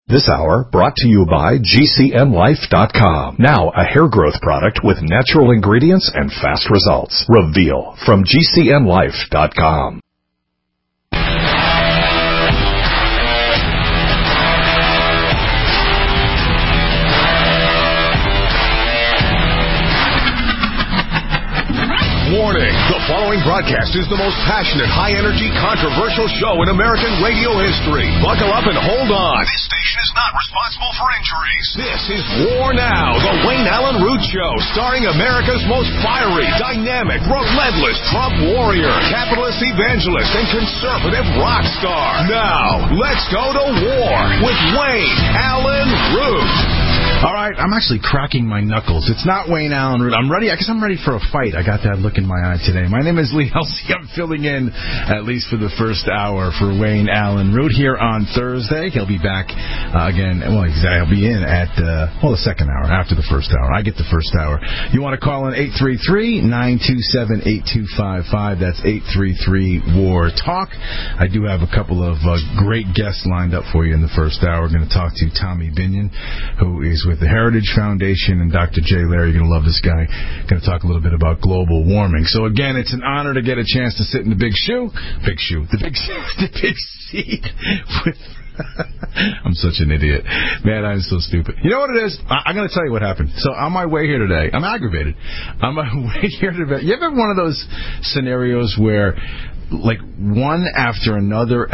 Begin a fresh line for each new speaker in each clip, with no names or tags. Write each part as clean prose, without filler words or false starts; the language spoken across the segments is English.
This hour brought to you by GCNLife.com. Now a hair growth product with natural ingredients and fast results. Reveal from GCNLife.com.
Warning, the following broadcast is the most passionate, high-energy, controversial show in American radio history. Buckle up and hold on. This station is not responsible for injuries. This is War Now, the Wayne Allen Root Show, starring America's most fiery, dynamic, relentless Trump warrior, capitalist evangelist, and conservative rock star. Now, let's go to war with Wayne Allen Root.
All right, I'm actually cracking my knuckles. It's not Wayne Allen Root. I'm ready. I guess I'm ready for a fight. I got that look in my eye today. My name is Lee Elsey. I'm filling in, at least for the first hour, for Wayne Allen Root here on Thursday. He'll be back again. Well, I'll be in at, the second hour, after the first hour. I get the first hour. You want to call in 833-927-8255. That's 833-WAR-TALK. I do have a couple of great guests lined up for you in the first hour. We're going to talk to Tommy Binion, who is with the Heritage Foundation, and Dr. Jay Larry. You're going to love this guy. Going to talk a little bit about global warming. So again, it's an honor to get a chance to sit in the big seat with... I'm such an idiot. Man, I'm so stupid. You know what it is? I'm going to tell you what happened. So on my way here today, I'm aggravated. On my way here today, you ever have one of those scenarios where, like, one after another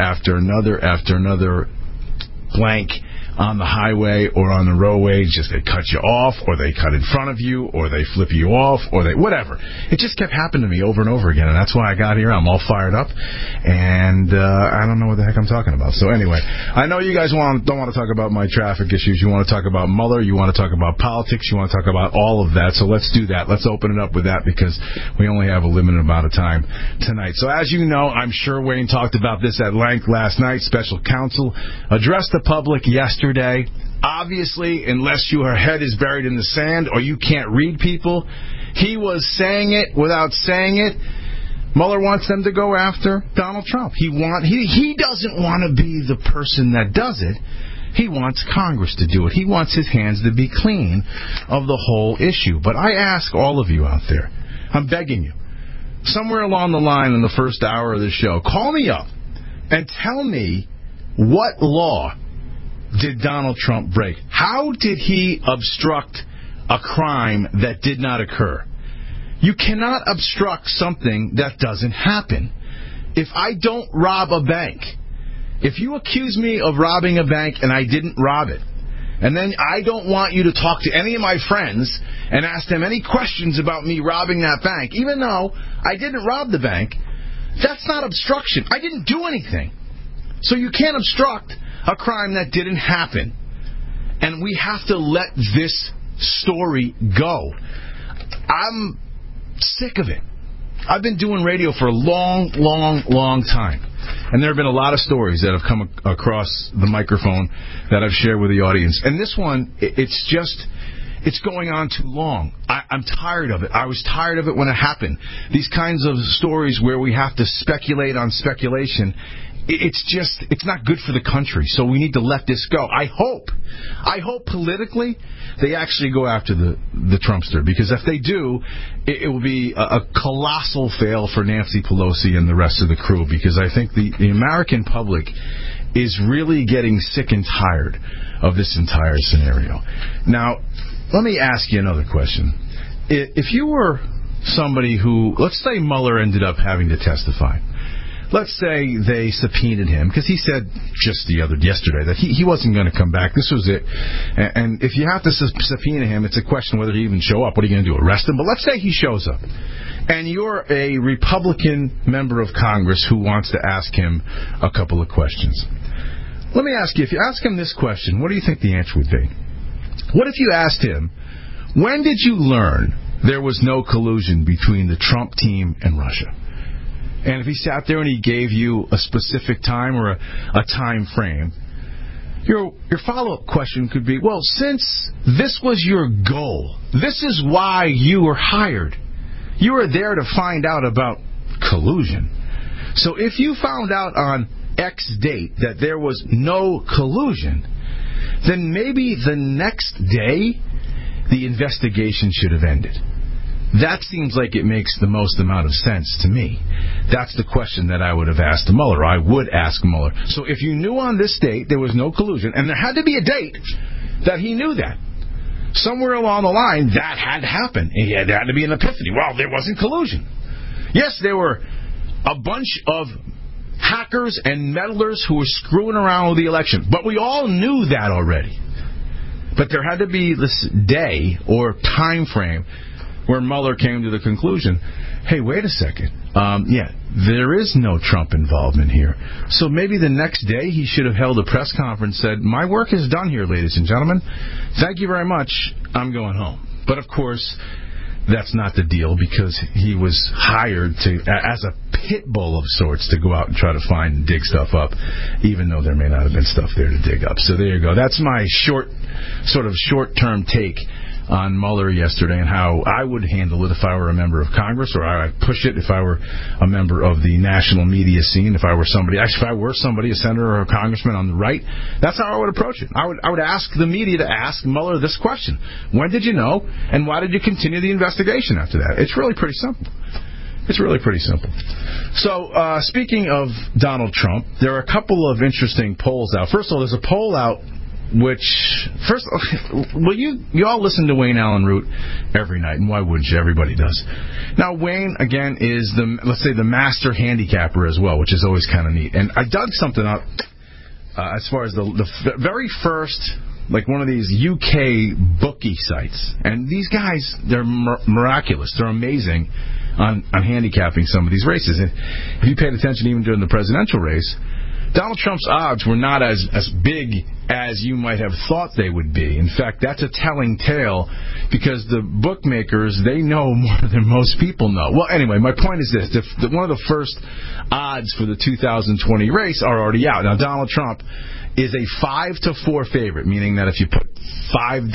blank on the highway or on the roadway, just they cut you off, or they cut in front of you, or they flip you off, or they whatever. It just kept happening to me over and over again, and that's why I got here. I'm all fired up, and I don't know what the heck I'm talking about. So anyway, I know you guys don't want to talk about my traffic issues. You want to talk about Mueller. You want to talk about politics. You want to talk about all of that. So let's do that. Let's open it up with that, because we only have a limited amount of time tonight. So as you know, I'm sure Wayne talked about this at length last night. Special counsel addressed the public yesterday. Obviously, unless your head is buried in the sand or you can't read people, he was saying it without saying it. Mueller wants them to go after Donald Trump. He doesn't want to be the person that does it. He wants Congress to do it. He wants his hands to be clean of the whole issue. But I ask all of you out there, I'm begging you, somewhere along the line in the first hour of the show, call me up and tell me what law did Donald Trump break? How did he obstruct a crime that did not occur? You cannot obstruct something that doesn't happen. If I don't rob a bank, if you accuse me of robbing a bank and I didn't rob it, and then I don't want you to talk to any of my friends and ask them any questions about me robbing that bank, even though I didn't rob the bank, that's not obstruction. I didn't do anything. So you can't obstruct a crime that didn't happen. And we have to let this story go. I'm sick of it. I've been doing radio for a long time. And there have been a lot of stories that have come across the microphone that I've shared with the audience. And this one, it's going on too long. I'm tired of it. I was tired of it when it happened. These kinds of stories where we have to speculate on speculation, it's not good for the country. So we need to let this go. I hope politically they actually go after the Trumpster, because if they do, it will be a colossal fail for Nancy Pelosi and the rest of the crew, because I think the American public is really getting sick and tired of this entire scenario. Now, let me ask you another question. If you were somebody who, let's say Mueller ended up having to testify. Let's say they subpoenaed him, because he said just yesterday that he wasn't going to come back. This was it. And if you have to subpoena him, it's a question whether he even show up. What are you going to do, arrest him? But let's say he shows up, and you're a Republican member of Congress who wants to ask him a couple of questions. Let me ask you, if you ask him this question, what do you think the answer would be? What if you asked him, when did you learn there was no collusion between the Trump team and Russia? And if he sat there and he gave you a specific time or a time frame, your follow-up question could be, well, since this was your goal, this is why you were hired. You were there to find out about collusion. So if you found out on X date that there was no collusion, then maybe the next day the investigation should have ended. That seems like it makes the most amount of sense to me. That's the question that I would have asked Mueller. I would ask Mueller. So if you knew on this date there was no collusion, and there had to be a date that he knew that, somewhere along the line that had to happen. There had to be an epiphany. Well, there wasn't collusion. Yes, there were a bunch of hackers and meddlers who were screwing around with the election, but we all knew that already. But there had to be this day or time frame where Mueller came to the conclusion, hey, wait a second. There is no Trump involvement here. So maybe the next day he should have held a press conference and said, my work is done here, ladies and gentlemen. Thank you very much. I'm going home. But, of course, that's not the deal because he was hired as a pit bull of sorts to go out and try to find and dig stuff up, even though there may not have been stuff there to dig up. So there you go. That's my short-term take on Mueller yesterday and how I would handle it if I were a member of Congress, or I'd push it if I were a member of the national media scene, if I were somebody, a senator or a congressman on the right. That's how I would approach it. I would ask the media to ask Mueller this question. When did you know, and why did you continue the investigation after that? It's really pretty simple. So, speaking of Donald Trump, there are a couple of interesting polls out. First of all, there's a poll out you all listen to Wayne Allen Root every night, and why wouldn't you? Everybody does. Now, Wayne, again, is the master handicapper as well, which is always kind of neat. And I dug something up as far as the very first, like one of these UK bookie sites. And these guys, they're miraculous. They're amazing on handicapping some of these races. And if you paid attention even during the presidential race, Donald Trump's odds were not as big as you might have thought they would be. In fact, that's a telling tale because the bookmakers, they know more than most people know. Well, anyway, my point is this. One of the first odds for the 2020 race are already out. Now, Donald Trump is a 5-4 favorite, meaning that if you put $4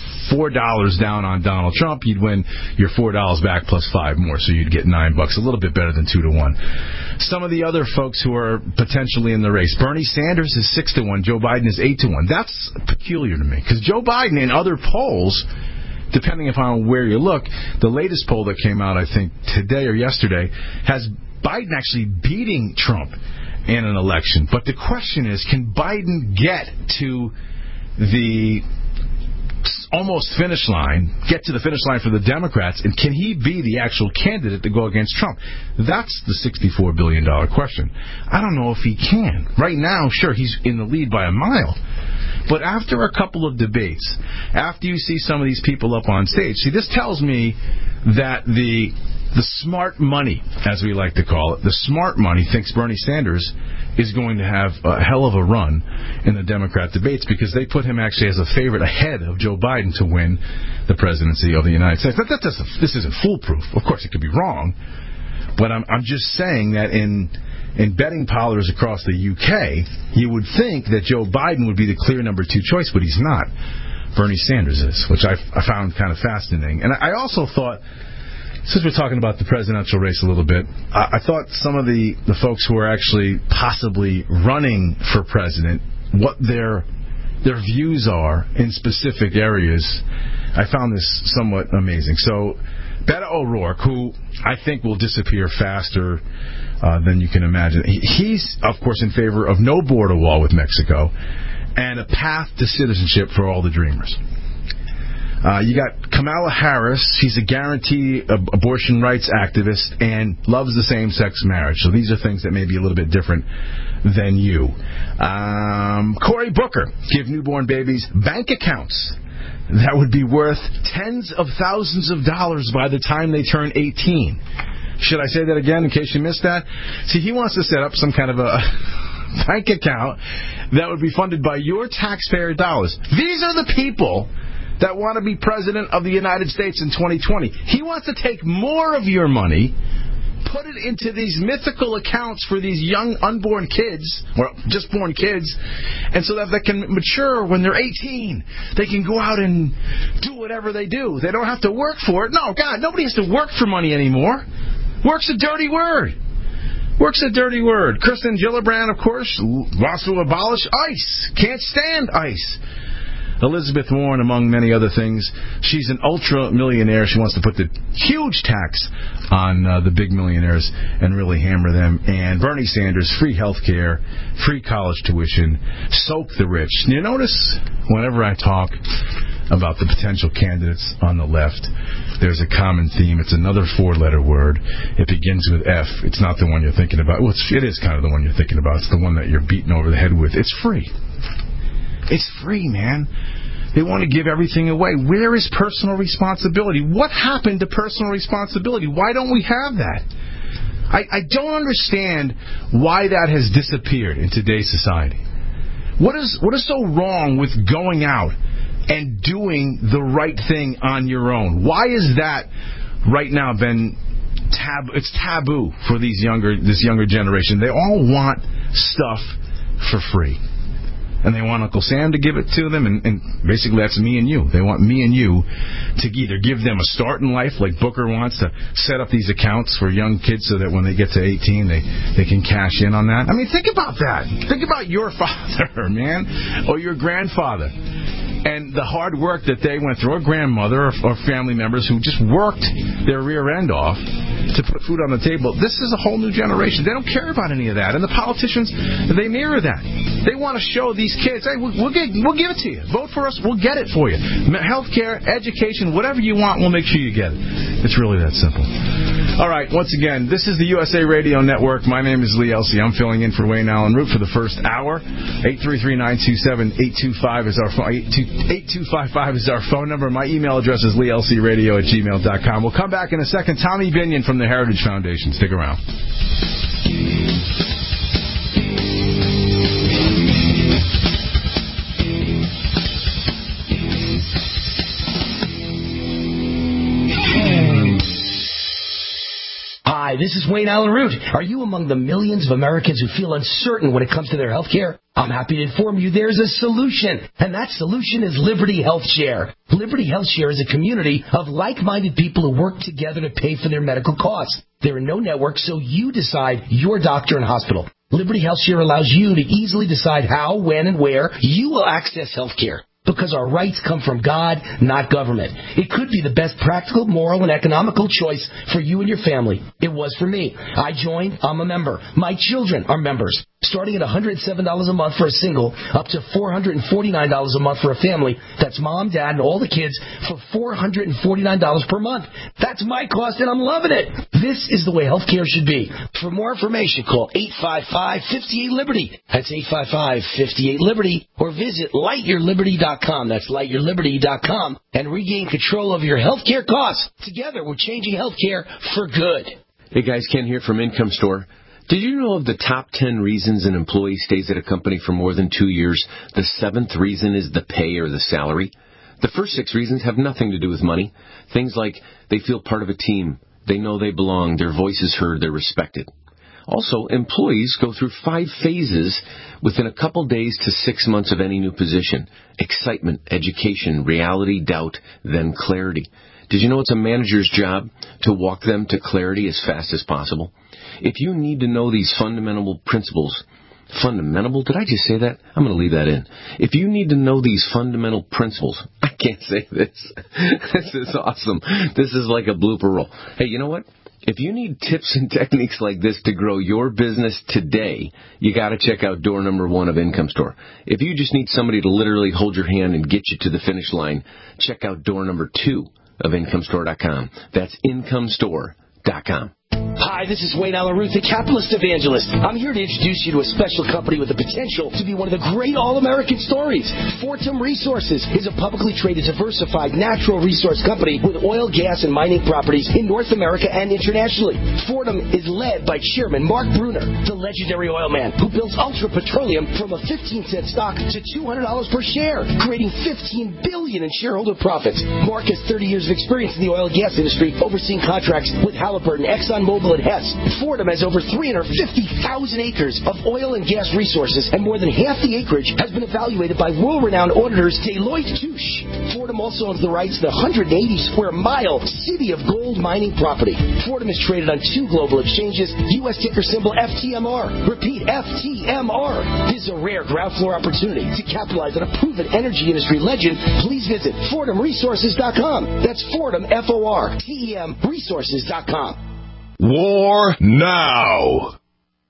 down on Donald Trump, you'd win your $4 back plus 5 more, so you'd get $9, a little bit better than 2-1. Some of the other folks who are potentially in the race, Bernie Sanders is 6-1, Joe Biden is 8-1. That's peculiar to me, because Joe Biden in other polls, depending upon where you look, the latest poll that came out, I think, today or yesterday, has Biden actually beating Trump in an election. But the question is, can Biden get to the almost finish line, get to the finish line for the Democrats, and can he be the actual candidate to go against Trump? That's the $64 billion question. I don't know if he can. Right now, sure, he's in the lead by a mile. But after a couple of debates, after you see some of these people up on stage, see, this tells me that the smart money, as we like to call it, the smart money thinks Bernie Sanders is going to have a hell of a run in the Democrat debates because they put him actually as a favorite ahead of Joe Biden to win the presidency of the United States. This isn't foolproof. Of course, it could be wrong, but I'm just saying that in betting parlors across the UK, you would think that Joe Biden would be the clear number 2 choice, but he's not. Bernie Sanders is, which I found kind of fascinating. And I also thought, since we're talking about the presidential race a little bit, I thought some of the folks who are actually possibly running for president, what their views are in specific areas, I found this somewhat amazing. So, Beto O'Rourke, who I think will disappear faster than you can imagine, he's, of course, in favor of no border wall with Mexico and a path to citizenship for all the dreamers. You got Kamala Harris. She's a guaranteed abortion rights activist and loves the same-sex marriage. So these are things that may be a little bit different than you. Cory Booker, give newborn babies bank accounts that would be worth tens of thousands of dollars by the time they turn 18. Should I say that again in case you missed that? See, he wants to set up some kind of a bank account that would be funded by your taxpayer dollars. These are the people that want to be president of the United States in 2020. He wants to take more of your money, put it into these mythical accounts for these young unborn kids, or just born kids, and so that they can mature when they're 18. They can go out and do whatever they do. They don't have to work for it. No, God, nobody has to work for money anymore. Work's a dirty word. Work's a dirty word. Kirsten Gillibrand, of course, wants to abolish ICE. Can't stand ICE. Elizabeth Warren, among many other things. She's an ultra-millionaire. She wants to put the huge tax on the big millionaires and really hammer them. And Bernie Sanders, free health care, free college tuition, soak the rich. You notice whenever I talk about the potential candidates on the left, there's a common theme. It's another four-letter word. It begins with F. It's not the one you're thinking about. Well, it is kind of the one you're thinking about. It's the one that you're beaten over the head with. It's free. It's free, man. They want to give everything away. Where is personal responsibility? What happened to personal responsibility? Why don't we have that? I don't understand why that has disappeared in today's society. What is so wrong with going out and doing the right thing on your own? Why is that right now been taboo? It's taboo for this younger generation. They all want stuff for free. And they want Uncle Sam to give it to them, and basically that's me and you. They want me and you to either give them a start in life, like Booker wants, to set up these accounts for young kids so that when they get to 18, they can cash in on that. I mean, think about that. Think about your father, man, or your grandfather, and the hard work that they went through, or grandmother or family members who just worked their rear end off to put food on the table. This is a whole new generation. They don't care about any of that. And the politicians, they mirror that. They want to show these kids, hey, we'll give it to you. Vote for us, we'll get it for you. Healthcare, education, whatever you want, we'll make sure you get it. It's really that simple. All right, once again, this is the USA Radio Network. My name is Lee Elsey. I'm filling in for Wayne Allen Root for the first hour. 833-927-8255 is our phone. 8255 is our phone number. My email address is leelceyradio@gmail.com. We'll come back in a second. Tommy Binion from the Heritage Foundation. Stick around.
Hi, this is Wayne Allen Root. Are you among the millions of Americans who feel uncertain when it comes to their health care? I'm happy to inform you there's a solution, and that solution is Liberty Health Share. Liberty Health Share is a community of like-minded people who work together to pay for their medical costs. There are no networks, so you decide your doctor and hospital. Liberty Health Share allows you to easily decide how, when, and where you will access health care. Because our rights come from God, not government. It could be the best practical, moral, and economical choice for you and your family. It was for me. I joined. I'm a member. My children are members. Starting at $107 a month for a single, up to $449 a month for a family. That's mom, dad, and all the kids for $449 per month. That's my cost, and I'm loving it. This is the way healthcare should be. For more information, call 855-58-LIBERTY. That's 855-58-LIBERTY. Or visit lightyourliberty.com. That's lightyourliberty.com. And regain control of your healthcare costs. Together, we're changing healthcare for good.
Hey guys, Ken here from Income Store. Did you know of the top 10 reasons an employee stays at a company for more than 2 years? The 7th reason is the pay or the salary. The first 6 reasons have nothing to do with money. Things like they feel part of a team, they know they belong, their voice is heard, they're respected. Also, employees go through 5 phases within a couple days to 6 months of any new position. Excitement, education, reality, doubt, then clarity. Did you know it's a manager's job to walk them to clarity as fast as possible? If you need to know these fundamental principles, did I just say that? I'm going to leave that in. If you need to know these fundamental principles, I can't say this. This is awesome. This is like a blooper roll. Hey, you know what? If you need tips and techniques like this to grow your business today, you got to check out door number 1 of Income Store. If you just need somebody to literally hold your hand and get you to the finish line, check out door number 2 of IncomeStore.com. That's IncomeStore.com.
Hi, this is Wayne Allen Root, the Capitalist Evangelist. I'm here to introduce you to a special company with the potential to be one of the great all-American stories. Fortum Resources is a publicly traded, diversified natural resource company with oil, gas, and mining properties in North America and internationally. Fortum is led by Chairman Mark Brunner, the legendary oil man who builds Ultra Petroleum from a 15-cent stock to $200 per share, creating $15 billion in shareholder profits. Mark has 30 years of experience in the oil and gas industry, overseeing contracts with Halliburton, Exxon ExxonMobil, and Hess. Fordham has over 350,000 acres of oil and gas resources, and more than half the acreage has been evaluated by world-renowned auditors Deloitte Touche. Fordham also owns the rights to the 180-square-mile City of Gold mining property. Fordham is traded on 2 global exchanges, U.S. ticker symbol FTMR. Repeat, FTMR. This is a rare ground floor opportunity to capitalize on a proven energy industry legend. Please visit FordhamResources.com. That's Fordham, F-O-R-T-E-M, resources.com.
War now.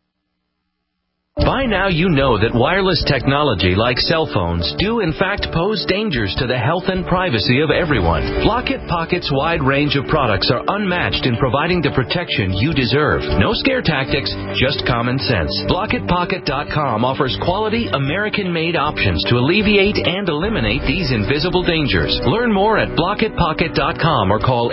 By now you know that wireless technology like cell phones do in fact pose dangers to the health and privacy of everyone. Blockit Pocket's wide range of products are unmatched in providing the protection you deserve. No scare tactics, just common sense. BlockitPocket.com offers quality American-made options to alleviate and eliminate these invisible dangers. Learn more at BlockitPocket.com or call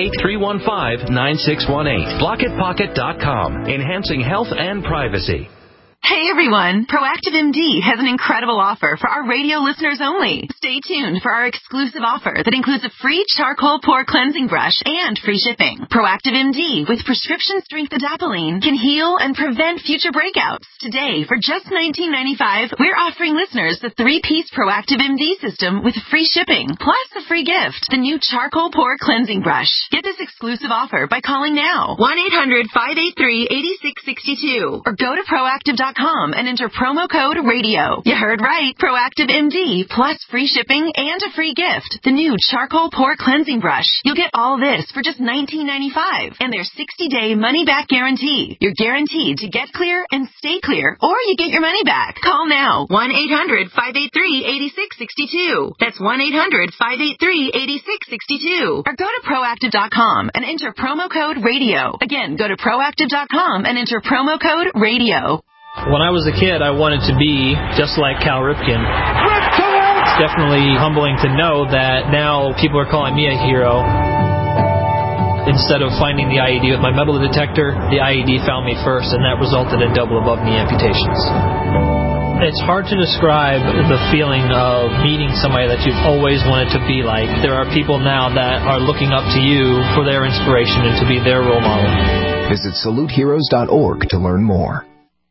888-315-9618. BlockitPocket.com, enhancing health and privacy.
Hey everyone, Proactive MD has an incredible offer for our radio listeners only. Stay tuned for our exclusive offer that includes a free charcoal pore cleansing brush and free shipping. Proactive MD with prescription strength adapalene can heal and prevent future breakouts. Today, for just $19.95, we're offering listeners the 3-piece Proactive MD system with free shipping, plus a free gift, the new charcoal pore cleansing brush. Get this exclusive offer by calling now, 1-800-583-8662, or go to Proactive.com and enter promo code RADIO. You heard right. Proactive MD plus free shipping and a free gift. The new charcoal pore cleansing brush. You'll get all this for just $19.95 and their 60-day money-back guarantee. You're guaranteed to get clear and stay clear, or you get your money back. Call now. 1-800-583-8662. That's 1-800-583-8662. Or go to Proactive.com and enter promo code RADIO. Again, go to Proactive.com and enter promo code RADIO.
When I was a kid, I wanted to be just like Cal Ripken. It's definitely humbling to know that now people are calling me a hero. Instead of finding the IED with my metal detector, the IED found me first, and that resulted in double above-knee amputations. It's hard to describe the feeling of meeting somebody that you've always wanted to be like. There are people now that are looking up to you for their inspiration and to be their role model.
Visit SaluteHeroes.org to learn more.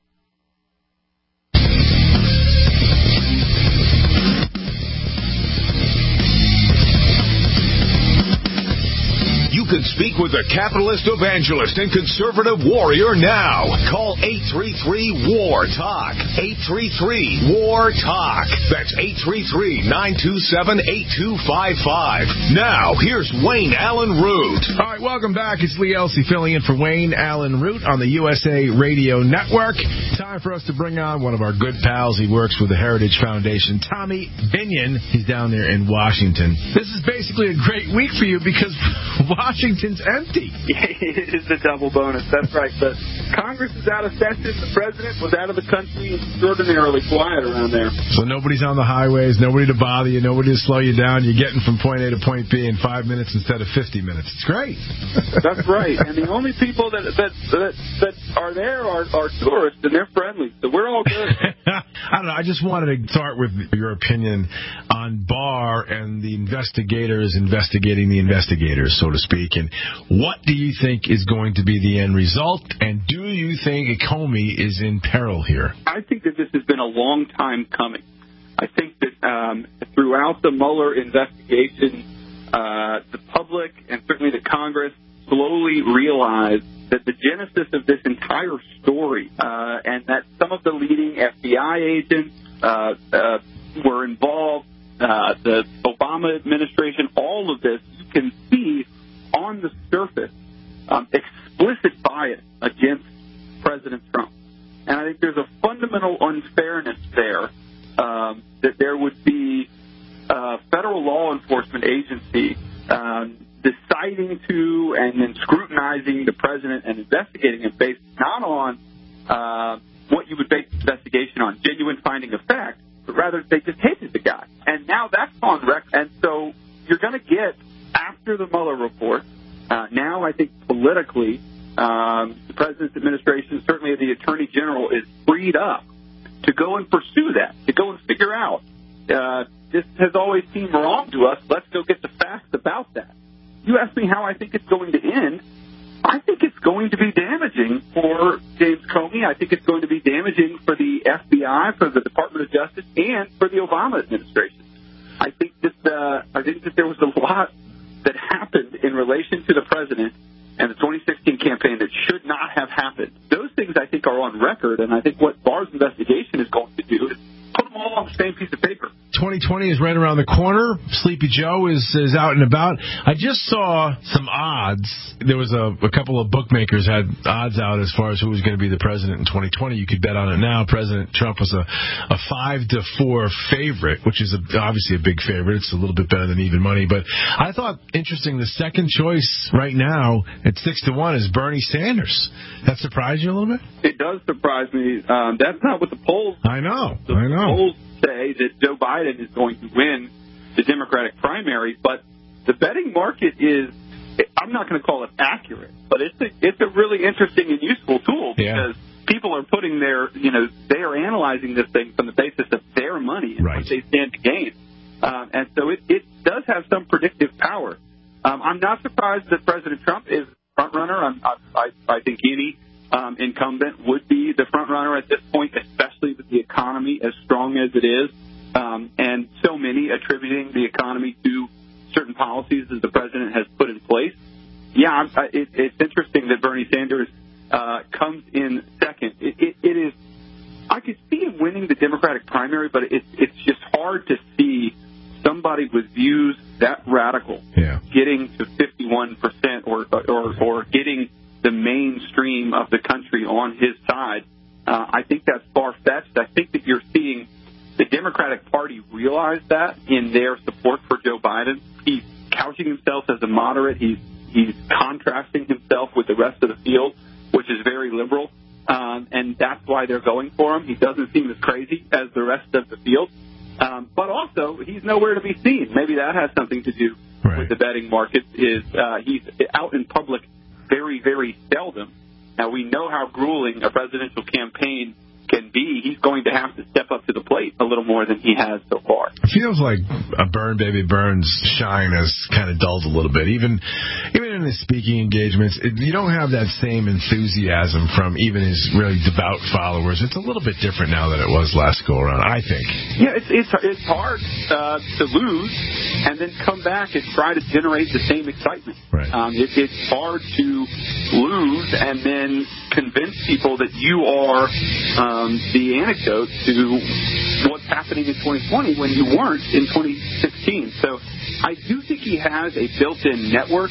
You can speak with the capitalist evangelist and conservative warrior now. Call 833-WAR-TALK. 833-WAR-TALK. That's 833-927-8255. Now, here's Wayne Allen Root.
All right, welcome back. It's Lee Elsey filling in for Wayne Allen Root on the USA Radio Network. Time for us to bring on one of our good pals. He works with the Heritage Foundation, Tommy Binion. He's down there in Washington. This is basically a great week for you because Washington's empty.
It is a double bonus. That's right. The Congress is out of session. The president was out of the country. It's extraordinarily quiet around there.
So nobody's on the highways, nobody to bother you, nobody to slow you down. You're getting from point A to point B in 5 minutes instead of 50 minutes. It's great.
That's right. And the only people that are there are tourists, and they're friendly. So we're all good.
I don't know. I just wanted to start with your opinion on Barr and the investigators investigating the investigators, so to speak. And what do you think is going to be the end result? And do you think Comey is in peril here?
I think that this has been a long time coming. I think that throughout the Mueller investigation, the public and certainly the Congress slowly realized that the genesis of this entire story and that some of the leading FBI agents were involved, the Obama administration, all of this, you can see on the surface explicit bias against President Trump. And I think there's a fundamental unfairness there that there would be a federal law enforcement agency deciding to and then scrutinizing the president and investigating him based not on what you would base the investigation on, genuine finding of fact, but rather they just hated the guy. And now that's on record. And so you're going to get, after the Mueller report, now I think politically, the president's administration, certainly the attorney general, is freed up to go and pursue that, to go and figure out, this has always seemed wrong to us. Let's go get the facts about that. You ask me how I think it's going to end. I think it's going to be damaging for James Comey. I think it's going to be damaging for the FBI, for the Department of Justice, and for the Obama administration. I think that there was a lot that happened in relation to the president and the 2016 campaign that should not have happened. Those things, I think, are on record, and I think what Barr's investigation is going to do is put them all on the same piece of paper.
2020 is right around the corner. Sleepy Joe is out and about. I just saw some odds. There was a couple of bookmakers had odds out as far as who was going to be the president in 2020. You could bet on it now. President Trump was a 5-4 favorite, which is obviously a big favorite. It's a little bit better than even money. But I thought, interesting, the second choice right now at 6-1 is Bernie Sanders. That surprised you a little bit?
It does surprise me. That's not what the polls.
I know.
The polls say that Joe Biden is going to win the Democratic primary, but the betting market is, I'm not going to call it accurate, but it's a really interesting and useful tool because people are putting they are analyzing this thing from the basis of their money and what they stand to gain. And so it does have some predictive power. I'm not surprised that President Trump is front runner. I think any incumbent would be the front runner at this point, especially with the economy as strong as it is, and so many attributing the economy to certain policies that the president has put in place. Yeah, it's interesting that Bernie Sanders comes in second. It is. I could see him winning the Democratic primary, but it's just hard to see somebody with views that radical getting to 51% or getting the mainstream of the country on his side. I think that's far-fetched. I think that you're seeing the Democratic Party realize that in their support for Joe Biden. He's couching himself as a moderate. He's contrasting himself with the rest of the field, which is very liberal, and that's why they're going for him. He doesn't seem as crazy as the rest of the field, but also he's nowhere to be seen. Maybe that has something to do with the betting market. He's out in public very, very seldom. Now, we know how grueling a presidential campaign can be. He's going to have to step up to the plate a little more than he has so far.
It feels like a Burn Baby Burns shine has kind of dulled a little bit. Even in his speaking engagements, you don't have that same enthusiasm from even his really devout followers. It's a little bit different now than it was last go-around, I think.
Yeah, it's hard to lose and then come back and try to generate the same excitement.
Right.
It's hard to lose and then convince people that you are the antidote to what's happening in 2020 when you weren't in 2016. So I do think he has a built-in network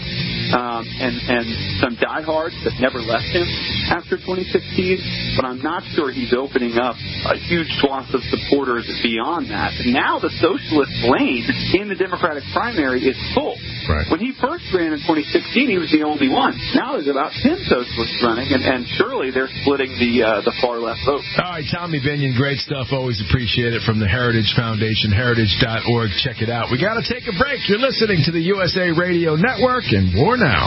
and some diehards that never left him after 2016, but I'm not sure he's opening up a huge swath of supporters beyond that. And now the socialist lane in the Democratic primary is full.
Right.
When he first ran in 2016, he was the only one. Now there's about 10 socialists running, and surely they're splitting the far left vote.
All right, Tommy Binion, great stuff. Always appreciate it from the Heritage Foundation, heritage.org. Check it out. We got to take a break. You're listening to the USA Radio Network, and more now.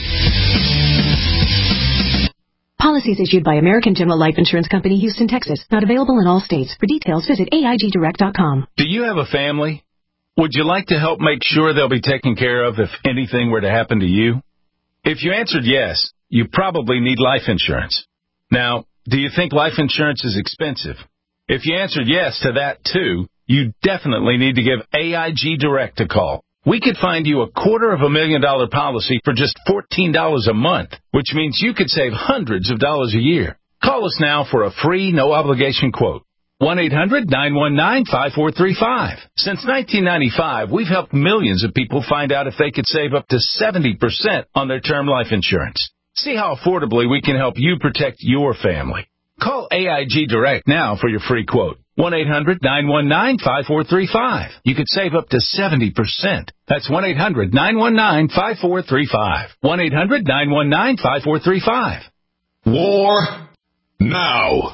Policies issued by American General Life Insurance Company, Houston, Texas. Not available in all states. For details, visit AIGdirect.com.
Do you have a family? Would you like to help make sure they'll be taken care of if anything were to happen to you? If you answered yes, you probably need life insurance. Now, do you think life insurance is expensive? If you answered yes to that, too, you definitely need to give AIG Direct a call. We could find you a $250,000 policy for just $14 a month, which means you could save hundreds of dollars a year. Call us now for a free, no-obligation quote. 1-800-919-5435. Since 1995, we've helped millions of people find out if they could save up to 70% on their term life insurance. See how affordably we can help you protect your family. Call AIG Direct now for your free quote. 1-800-919-5435. You could save up to 70%. That's 1-800-919-5435. 1-800-919-5435.
War now.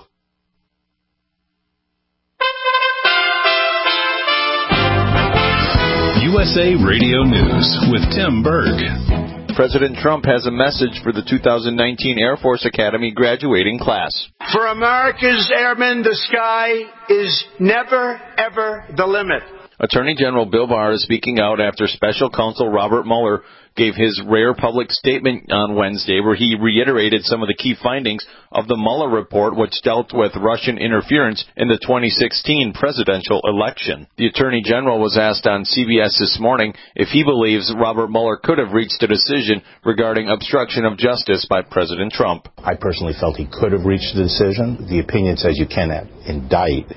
USA Radio News with Tim Berg.
President Trump has a message for the 2019 Air Force Academy graduating class.
For America's airmen, the sky is never, ever the limit.
Attorney General Bill Barr is speaking out after Special Counsel Robert Mueller gave his rare public statement on Wednesday where he reiterated some of the key findings of the Mueller report, which dealt with Russian interference in the 2016 presidential election. The Attorney General was asked on CBS this morning if he believes Robert Mueller could have reached a decision regarding obstruction of justice by President Trump.
I personally felt he could have reached a decision. The opinion says you cannot indict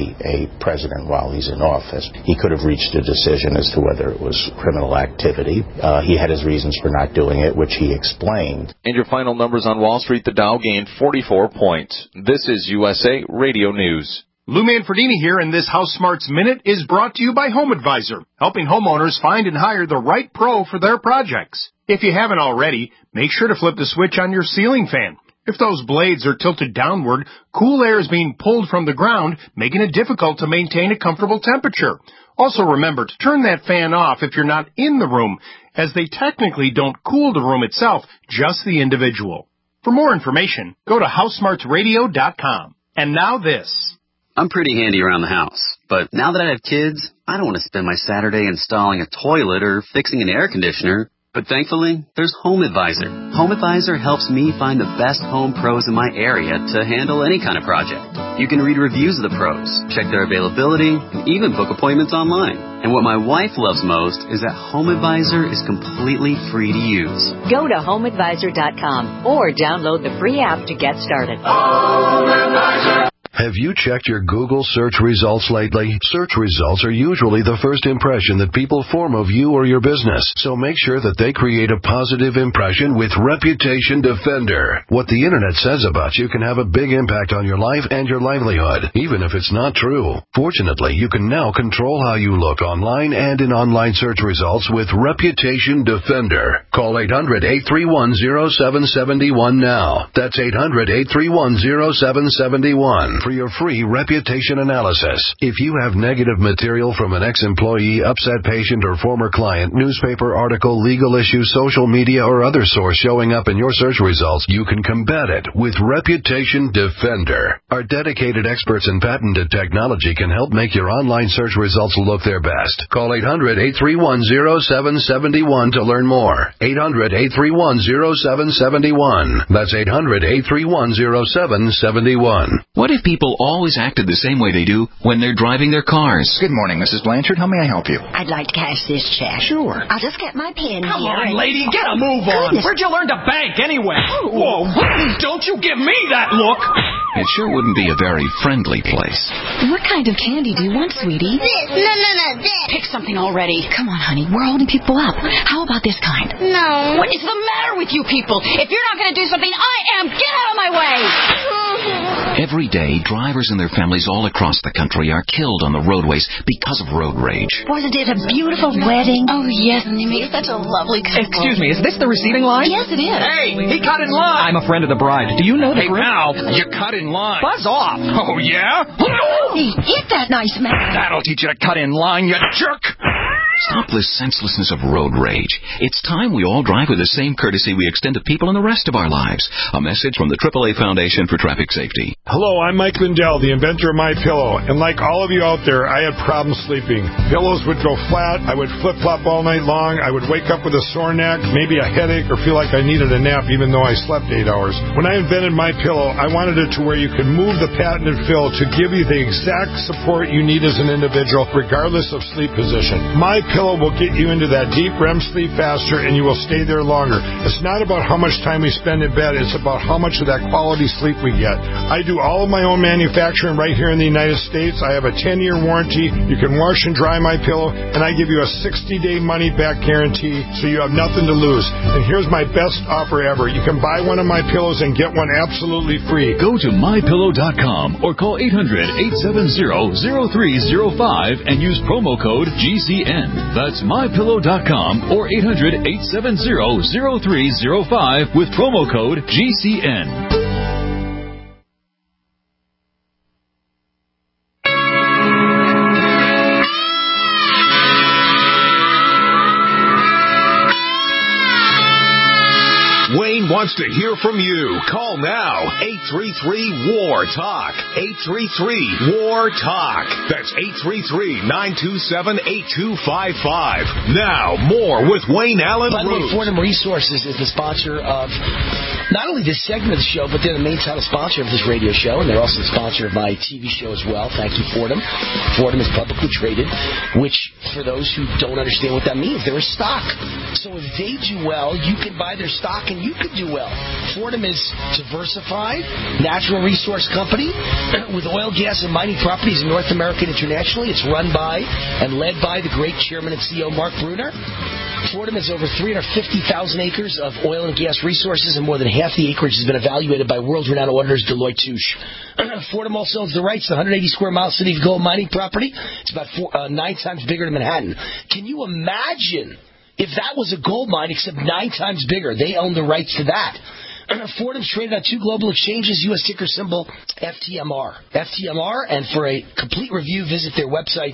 a president while he's in office. He could have reached a decision as to whether it was criminal activity. He had his reasons for not doing it, which he explained.
And your final numbers on Wall Street, the Dow gained 44 points. This is USA Radio News.
Lou Manfredini here, and this House Smarts Minute is brought to you by Home Advisor, helping homeowners find and hire the right pro for their projects. If you haven't already, make sure to flip the switch on your ceiling fan. If those blades are tilted downward, cool air is being pulled from the ground, making it difficult to maintain a comfortable temperature. Also remember to turn that fan off if you're not in the room, as they technically don't cool the room itself, just the individual. For more information, go to HouseSmartsRadio.com. And now this.
I'm pretty handy around the house, but now that I have kids, I don't want to spend my Saturday installing a toilet or fixing an air conditioner. But thankfully, there's Home Advisor. Home Advisor helps me find the best home pros in my area to handle any kind of project. You can read reviews of the pros, check their availability, and even book appointments online. And what my wife loves most is that Home Advisor is completely free to use.
Go to HomeAdvisor.com or download the free app to get started.
Home Advisor.
Have you checked your Google search results lately? Search results are usually the first impression that people form of you or your business, so make sure that they create a positive impression with Reputation Defender. What the Internet says about you can have a big impact on your life and your livelihood, even if it's not true. Fortunately, you can now control how you look online and in online search results with Reputation Defender. Call 800-831-0771 now. That's 800-831-0771. For your free reputation analysis. If you have negative material from an ex-employee, upset patient, or former client, newspaper article, legal issue, social media, or other source showing up in your search results, you can combat it with Reputation Defender. Our dedicated experts in patented technology can help make your online search results look their best. Call 800-831-0771 to learn more. 800-831-0771. That's 800-831-0771.
What if people always acted the same way they do when they're driving their cars?
Good morning, Mrs. Blanchard. How may I help you?
I'd like to cash this check.
Sure.
I'll just get my pen
Come
here.
on, lady, get a move on. Where'd you learn to bank anyway? Whoa, don't you give me that look.
It sure wouldn't be a very friendly place.
What kind of candy do you want, sweetie?
This. No, this.
Pick something already. Come on, honey. We're holding people up. How about this kind?
No.
What is the matter with you people? If you're not going to do something, I am. Get out of my way.
Every day, drivers and their families all across the country are killed on the roadways because of road rage.
Wasn't it a beautiful wedding?
Oh, yes, and they make such a lovely couple.
Excuse me, is this the receiving line?
Yes, it is.
Hey, he cut in line. I'm a friend of the bride. Do you know the group? Now, you cut in line. Buzz off. Oh, yeah?
Hit that nice man.
That'll teach you to cut in line, you jerk.
Stop this senselessness of road rage. It's time we all drive with the same courtesy we extend to people in the rest of our lives. A message from the AAA Foundation for Traffic Safety.
Hello, I'm Mike Lindell, the inventor of MyPillow. And like all of you out there, I had problems sleeping. Pillows would go flat. I would flip-flop all night long. I would wake up with a sore neck, maybe a headache, or feel like I needed a nap even though I slept 8 hours. When I invented MyPillow, I wanted it to where you can move the patented fill to give you the exact support you need as an individual, regardless of sleep position. MyPillow will get you into that deep REM sleep faster, and you will stay there longer. It's not about how much time we spend in bed. It's about how much of that quality sleep we get. I do all of my own manufacturing right here in the United States. I have a 10-year warranty. You can wash and dry MyPillow, and I give you a 60-day money-back guarantee, so you have nothing to lose. And here's my best offer ever. You can buy one of my pillows and get one absolutely free.
Go to MyPillow.com or call 800-870-0305 and use promo code GCN. That's MyPillow.com or 800-870-0305 with promo code GCN.
Wayne wants to hear from you. Call now. 833-WAR-TALK. 833-WAR-TALK. That's 833-927-8255. Now, more with Wayne Allen
By the way,
Root.
Fordham Resources is the sponsor of not only this segment of the show, but they're the main title sponsor of this radio show, and they're also the sponsor of my TV show as well. Thank you, Fordham. Fordham is publicly traded, which, for those who don't understand what that means, they're a stock. So if they do well, you can buy their stock and you could do well. Fordham is diversified, natural resource company with oil, gas, and mining properties in North America and internationally. It's run by and led by the great chairman and CEO Mark Bruner. Fordham has over 350,000 acres of oil and gas resources, and more than half the acreage has been evaluated by world-renowned auditors Deloitte Touche. Fordham also owns the rights to the 180 square mile city of gold mining property. It's about 9 times bigger than Manhattan. Can you imagine if that was a gold mine except 9 times bigger? They own the rights to that. Fordham's traded on 2 global exchanges, U.S. ticker symbol FTMR. FTMR, and for a complete review, visit their website,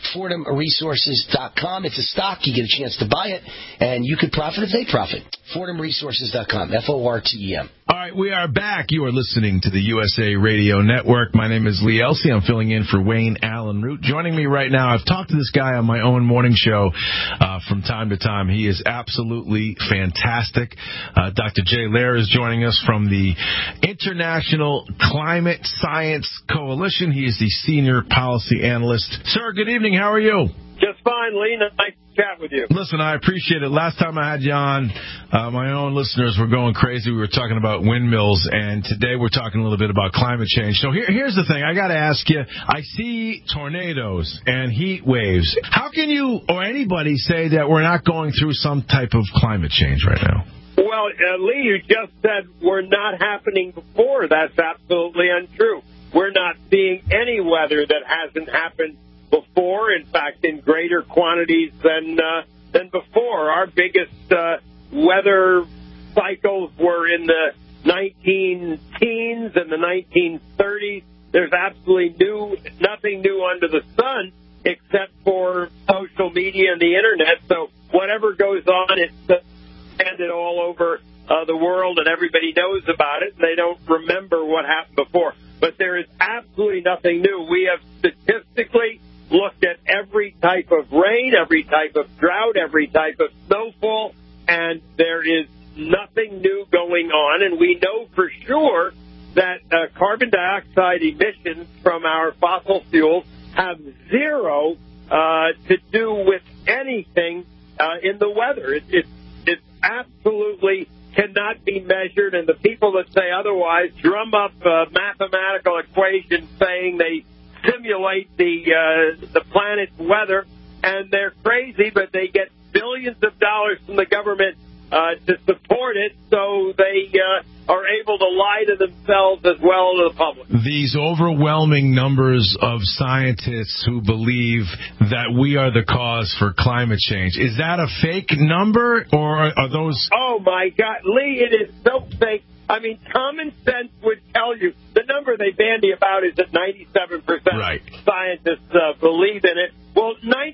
FordhamResources.com. It's a stock. You get a chance to buy it, and you could profit if they profit. FordhamResources.com, FORTEM.
All right, we are back. You are listening to the USA Radio Network. My name is Lee Elsey. I'm filling in for Wayne Allen Root. Joining me right now, I've talked to this guy on my own morning show from time to time. He is absolutely fantastic. Dr. Jay Lair is joining us from the International Climate Science Coalition. He is the Senior Policy Analyst. Sir, good evening. How are you?
Just fine, Lee. Nice to chat with you.
Listen, I appreciate it. Last time I had you on, my own listeners were going crazy. We were talking about windmills, and today we're talking a little bit about climate change. So here's the thing. I got to ask you, I see tornadoes and heat waves. How can you or anybody say that we're not going through some type of climate change right now?
Well, Lee, you just said we're not happening before. That's absolutely untrue. We're not seeing any weather that hasn't happened before, in fact, in greater quantities than before. Our biggest weather cycles were in the 19-teens and the 1930s. There's absolutely nothing new under the sun except for social media and the Internet. So whatever goes on, it's expanded all over the world, and everybody knows about it. They don't remember what happened before. But there is absolutely nothing new. We have statistically looked at every type of rain, every type of drought, every type of snowfall, and there is nothing new going on. And we know for sure that carbon dioxide emissions from our fossil fuels have zero to do with anything in the weather. It absolutely cannot be measured, and the people that say otherwise drum up mathematical equations saying they simulate the planet's weather, and they're crazy, but they get billions of dollars from the government to support it, so they are able to lie to themselves as well as the public.
These overwhelming numbers of scientists who believe that we are the cause for climate change, is that a fake number, or are those...
Oh, my God. Lee, it is so fake. I mean, common sense would tell you the number they bandy about is that 97%
right.
of scientists believe in it. Well,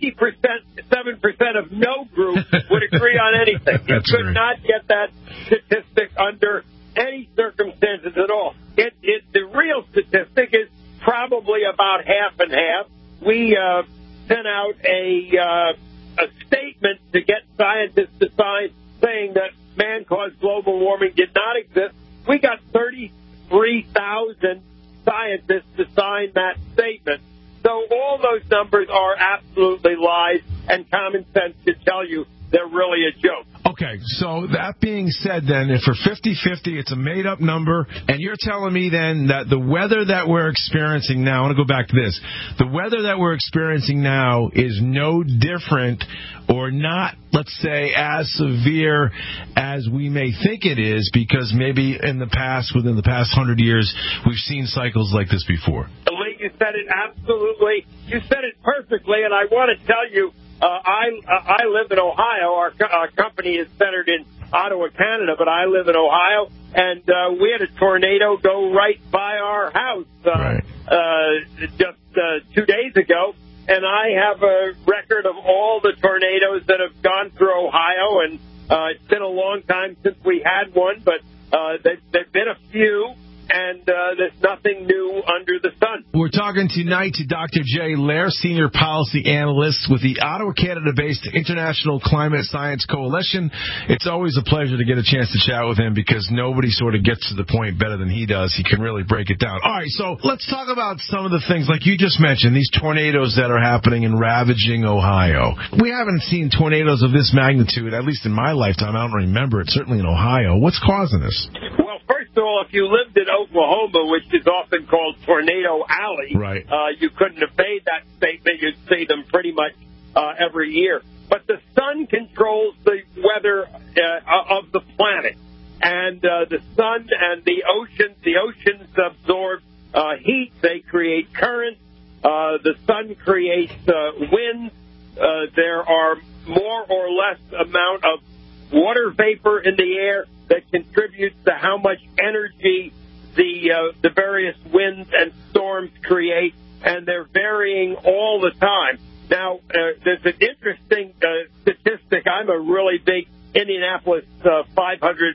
7% of no group would agree on anything. You could not get that statistic under any circumstances at all. The real statistic is probably about half and half. We sent out a statement to get scientists to sign saying that man-caused global warming did not exist. We got 33,000 scientists to sign that statement. So all those numbers are absolutely lies, and common sense should tell you they're really a joke.
Okay, so that being said then, if for 50-50 it's a made-up number, and you're telling me then that the weather that we're experiencing now, I want to go back to this, the weather that we're experiencing now is no different or not, let's say, as severe as we may think it is, because maybe in the past, within the past 100 years, we've seen cycles like this before.
Lee, you said it absolutely. You said it perfectly, and I want to tell you, I live in Ohio. Our company is centered in Ottawa, Canada, but I live in Ohio, and we had a tornado go right by our house just 2 days ago, and I have a record of all the tornadoes that have gone through Ohio, and it's been a long time since we had one, but there've been a few, and there's nothing new under the sun.
We're talking tonight to Dr. Jay Lehr, Senior Policy Analyst with the Ottawa, Canada-based International Climate Science Coalition. It's always a pleasure to get a chance to chat with him because nobody sort of gets to the point better than he does. He can really break it down. All right, so let's talk about some of the things, like you just mentioned, these tornadoes that are happening and ravaging Ohio. We haven't seen tornadoes of this magnitude, at least in my lifetime. I don't remember it, certainly in Ohio. What's causing this?
Well, first of all, if you lived in Oklahoma, which is often called Tornado Alley,
right,
you couldn't have made that statement. You'd see them pretty much every year. But the sun controls the weather of the planet. And the sun and the oceans absorb heat. They create currents. The sun creates winds. There are more or less amount of water vapor in the air that contributes to how much energy the various winds and storms create, and they're varying all the time. Now, there's an interesting statistic. I'm a really big Indianapolis 500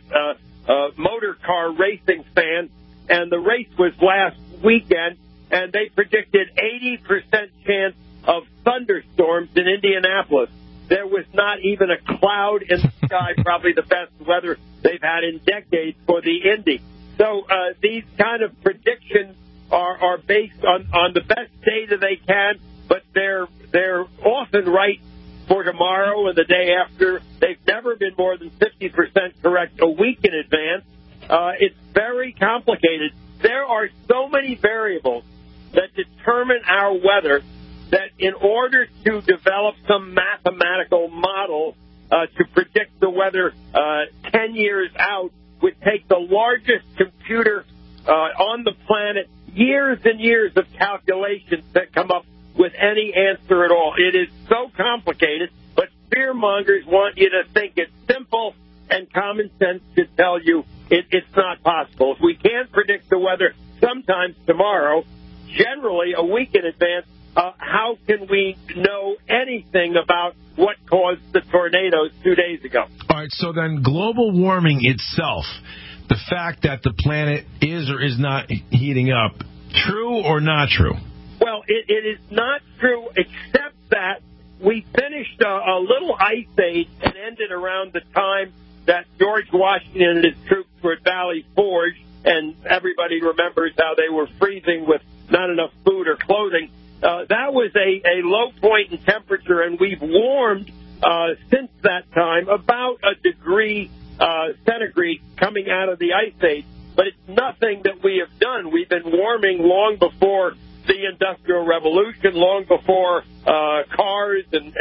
motor car racing fan, and the race was last weekend, and they predicted 80% chance of thunderstorms in Indianapolis. There was not even a cloud in the sky, probably the best weather they've had in decades for the Indy. So these kind of predictions are based on the best data they can, but they're often right for tomorrow and the day after. They've never been more than 50% correct a week in advance. It's very complicated. There are so many variables that determine our weather that in order to develop some mathematical model to predict the weather 10 years out would take the largest computer on the planet, years and years of calculations that come up with any answer at all. It is so complicated, but fearmongers want you to think it's simple, and common sense should tell you it's not possible. If we can't predict the weather sometimes tomorrow, generally a week in advance, how can we know anything about what caused the tornadoes 2 days ago?
All right, so then global warming itself, the fact that the planet is or is not heating up, true or not true?
Well, it is not true, except that we finished a little ice age and ended around the time that George Washington and his troops were at Valley Forge, and everybody remembers how they were freezing with not enough food or clothing. That was a low point in temperature, and we've warmed since that time about a degree centigrade coming out of the ice age. But it's nothing that we have done. We've been warming long before the Industrial Revolution, long before cars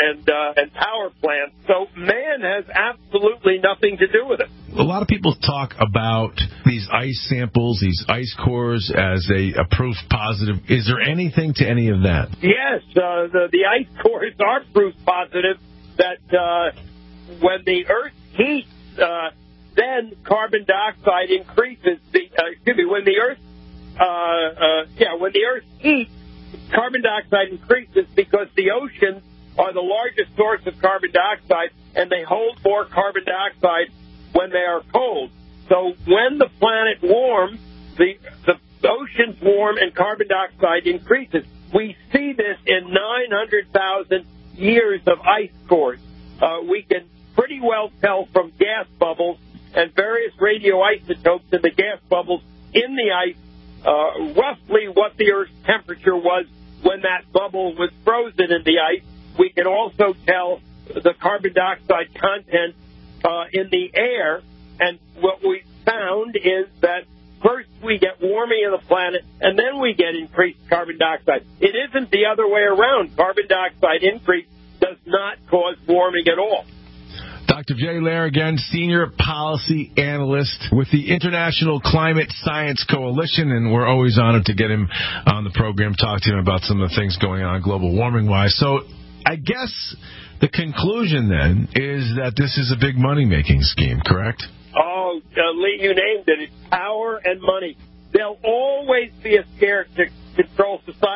and power plants. So man has absolutely nothing to do with it.
A lot of people talk about these ice samples, these ice cores, as a proof positive. Is there anything to any of that?
Yes, the ice cores are proof positive that when the Earth heats, then carbon dioxide increases. When the Earth heats, carbon dioxide increases because the oceans are the largest source of carbon dioxide, and they hold more carbon dioxide when they are cold. So when the planet warms, the oceans warm and carbon dioxide increases. We see this in 900,000 years of ice cores. We can pretty well tell from gas bubbles and various radioisotopes in the gas bubbles in the ice roughly what the Earth's temperature was when that bubble was frozen in the ice. We can also tell the carbon dioxide content in the air, and what we found is that first we get warming of the planet, and then we get increased carbon dioxide. It isn't the other way around. Carbon dioxide increase does not cause warming at all.
Dr. Jay Lehr, again, Senior Policy Analyst with the International Climate Science Coalition, and we're always honored to get him on the program, talk to him about some of the things going on global warming-wise. So I guess the conclusion, then, is that this is a big money-making scheme, correct?
Oh, Lee, you named it. It's power and money. There'll always be a scare to control society,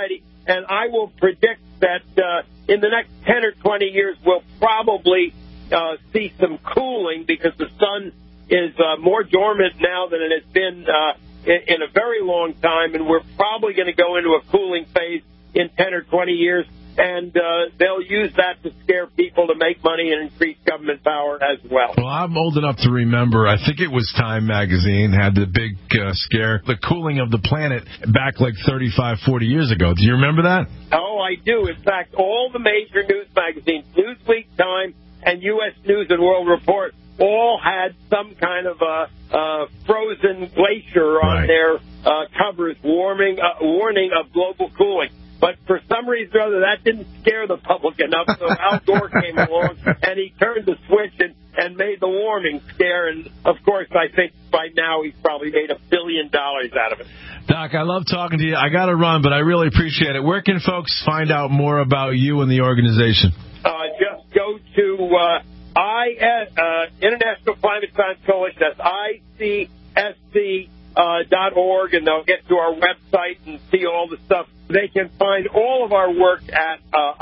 and I will predict that in the next 10 or 20 years, we'll probably see some cooling because the sun is more dormant now than it has been in a very long time, and we're probably going to go into a cooling phase in 10 or 20 years, and they'll use that to scare people to make money and increase government power as well.
Well, I'm old enough to remember, I think it was Time magazine had the big scare, the cooling of the planet back like 35, 40 years ago. Do you remember that?
Oh, I do. In fact, all the major news magazines, Newsweek, Time, and U.S. News and World Report, all had some kind of a frozen glacier on their covers warning of global cooling. But for some reason or other, that didn't scare the public enough, so Al Gore came along, and he turned the switch and made the warming scare. And, of course, I think by now he's probably made $1 billion out of it.
Doc, I love talking to you. I got to run, but I really appreciate it. Where can folks find out more about you and the organization?
Just go to International Climate Science Coalition. That's ICSC.org, and they'll get to our website and see all the stuff. They can find all of our work at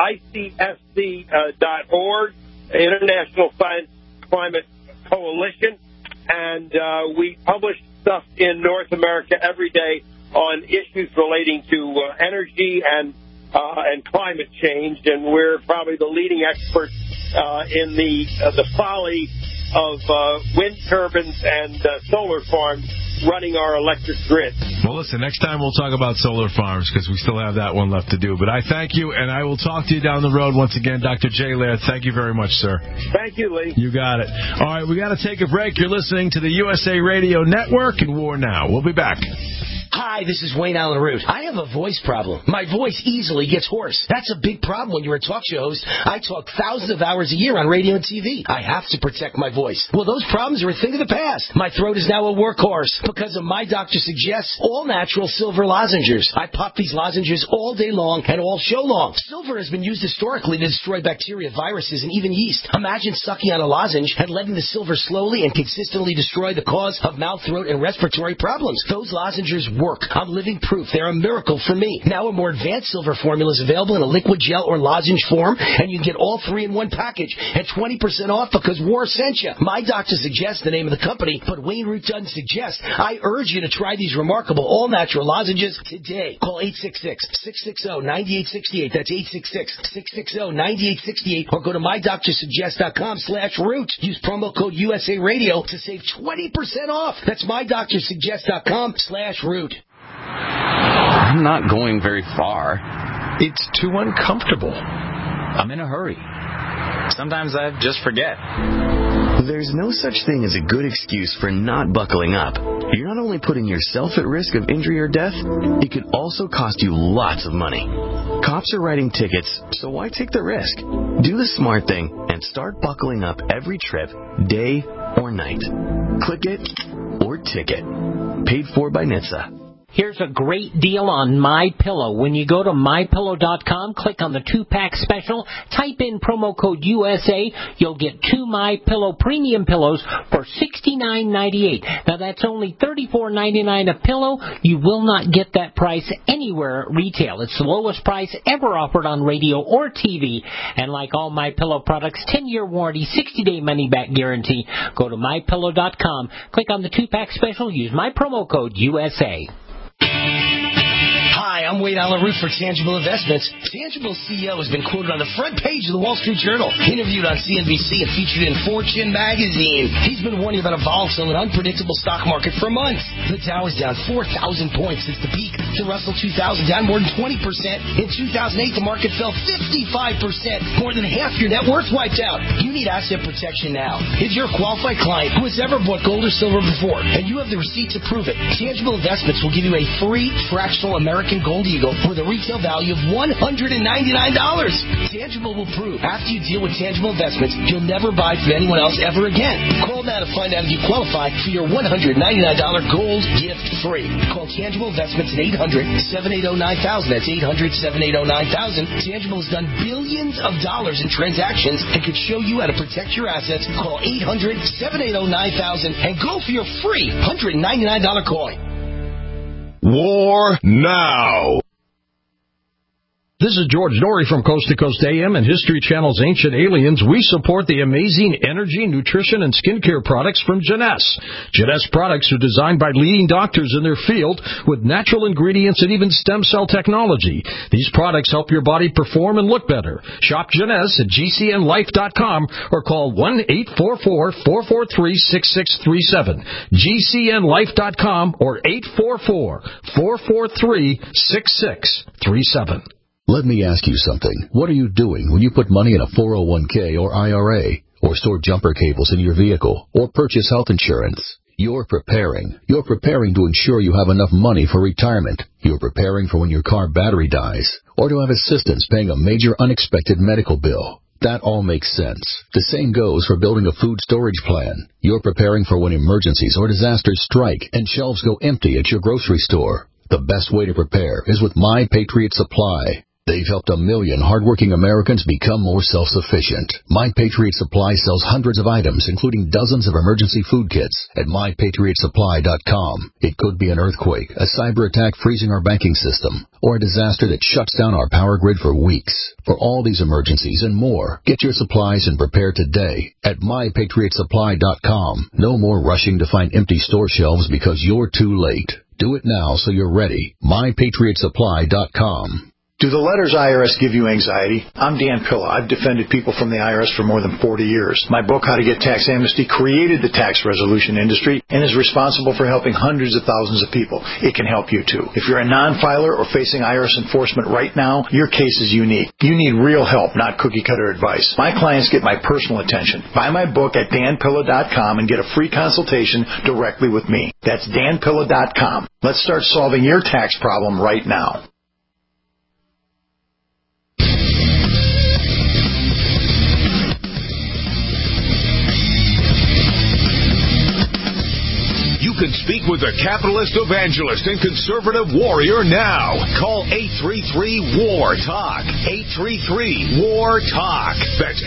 ICSC.org, International Science Climate Coalition, and we publish stuff in North America every day on issues relating to energy and climate change, and we're probably the leading experts in the folly of wind turbines and solar farms running our electric grid.
Well, listen, next time we'll talk about solar farms because we still have that one left to do. But I thank you, and I will talk to you down the road once again. Dr. Jay Laird, thank you very much, sir.
Thank you, Lee.
You got it. All right, we got to take a break. You're listening to the USA Radio Network and War Now. We'll be back.
Hi, this is Wayne Allen Root. I have a voice problem. My voice easily gets hoarse. That's a big problem when you're a talk show host. I talk thousands of hours a year on radio and TV. I have to protect my voice. Well, those problems are a thing of the past. My throat is now a workhorse because of My Doctor Suggests all-natural silver lozenges. I pop these lozenges all day long and all show long. Silver has been used historically to destroy bacteria, viruses, and even yeast. Imagine sucking on a lozenge and letting the silver slowly and consistently destroy the cause of mouth, throat, and respiratory problems. Those lozenges work. I'm living proof. They're a miracle for me. Now a more advanced silver formula is available in a liquid gel or lozenge form, and you can get all three in one package at 20% off because War sent you. My Doctor Suggests the name of the company, but Wayne Root doesn't suggest. I urge you to try these remarkable all-natural lozenges today. Call 866-660-9868. That's 866-660-9868. Or go to mydoctorsuggest.com/root. Use promo code USA Radio to save 20% off. That's mydoctorsuggest.com/root.
I'm not going very far.
It's too uncomfortable.
I'm in a hurry. Sometimes I just forget.
There's no such thing as a good excuse for not buckling up. You're not only putting yourself at risk of injury or death, it could also cost you lots of money. Cops are writing tickets, so why take the risk? Do the smart thing and start buckling up every trip, day or night. Click it or ticket. Paid for by NHTSA.
Here's a great deal on MyPillow. When you go to MyPillow.com, click on the 2-pack special, type in promo code USA, you'll get 2 MyPillow premium pillows for $69.98. Now that's only $34.99 a pillow. You will not get that price anywhere at retail. It's the lowest price ever offered on radio or TV. And like all MyPillow products, 10-year warranty, 60-day money-back guarantee. Go to MyPillow.com, click on the 2-pack special, use my promo code USA.
Hi, I'm Wade Allen Root for Tangible Investments. Tangible CEO has been quoted on the front page of the Wall Street Journal, interviewed on CNBC, and featured in Fortune magazine. He's been warning about a volatile and unpredictable stock market for months. The Dow is down 4,000 points since the peak. The Russell 2000 down more than 20%. In 2008, the market fell 55%. More than half your net worth wiped out. You need asset protection now. If you're a qualified client who has ever bought gold or silver before, and you have the receipt to prove it, Tangible Investments will give you a free fractional American Gold Eagle with a retail value of $199. Tangible will prove after you deal with Tangible Investments, you'll never buy from anyone else ever again. Call now to find out if you qualify for your $199 gold gift free. Call Tangible Investments at 800-7809-9000. That's 800-7809-9000. Tangible has done billions of dollars in transactions and could show you how to protect your assets. Call 800-7809-9000 and go for your free $199 coin.
War Now.
This is George Norrie from Coast to Coast AM and History Channel's Ancient Aliens. We support the amazing energy, nutrition, and skincare products from Jeunesse. Jeunesse products are designed by leading doctors in their field with natural ingredients and even stem cell technology. These products help your body perform and look better. Shop Jeunesse at GCNlife.com or call 1-844-443-6637. GCNlife.com or 844-443-6637.
Let me ask you something. What are you doing when you put money in a 401k or IRA, or store jumper cables in your vehicle, or purchase health insurance? You're preparing. You're preparing to ensure you have enough money for retirement. You're preparing for when your car battery dies, or to have assistance paying a major unexpected medical bill. That all makes sense. The same goes for building a food storage plan. You're preparing for when emergencies or disasters strike and shelves go empty at your grocery store. The best way to prepare is with My Patriot Supply. They've helped 1 million hardworking Americans become more self-sufficient. My Patriot Supply sells hundreds of items, including dozens of emergency food kits at MyPatriotSupply.com. It could be an earthquake, a cyber attack freezing our banking system, or a disaster that shuts down our power grid for weeks. For all these emergencies and more, get your supplies and prepare today at MyPatriotSupply.com. No more rushing to find empty store shelves because you're too late. Do it now so you're ready. MyPatriotSupply.com.
Do the letters IRS give you anxiety? I'm Dan Pilla. I've defended people from the IRS for more than 40 years. My book, How to Get Tax Amnesty, created the tax resolution industry and is responsible for helping hundreds of thousands of people. It can help you, too. If you're a non-filer or facing IRS enforcement right now, your case is unique. You need real help, not cookie-cutter advice. My clients get my personal attention. Buy my book at danpilla.com and get a free consultation directly with me. That's danpilla.com. Let's start solving your tax problem right now.
You can speak with the capitalist evangelist and conservative warrior now. Call 833-WAR-TALK. 833-WAR-TALK. That's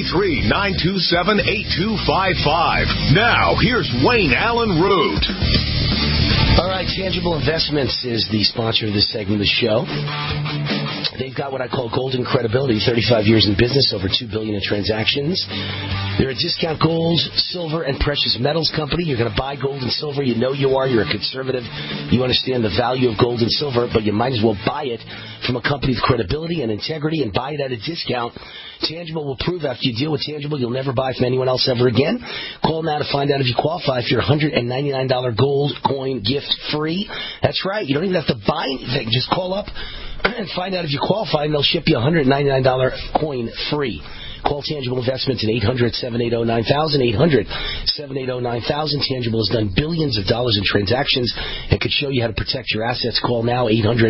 833-927-8255. Now, here's Wayne Allen Root.
All right, Tangible Investments is the sponsor of this segment of the show. They've got what I call golden credibility, 35 years in business, over $2 billion in transactions. They're a discount gold, silver, and precious metals company. You're going to buy gold and silver. You know you are. You're a conservative. You understand the value of gold and silver, but you might as well buy it from a company with credibility and integrity and buy it at a discount. Tangible will prove after you deal with Tangible, you'll never buy from anyone else ever again. Call now to find out if you qualify for your $199 gold coin gift free. That's right. You don't even have to buy anything. Just call up and find out if you qualify, and they'll ship you a $199 coin free. Call Tangible Investments at 800-780-9000, 800-780-9000. Tangible has done billions of dollars in transactions and could show you how to protect your assets. Call now,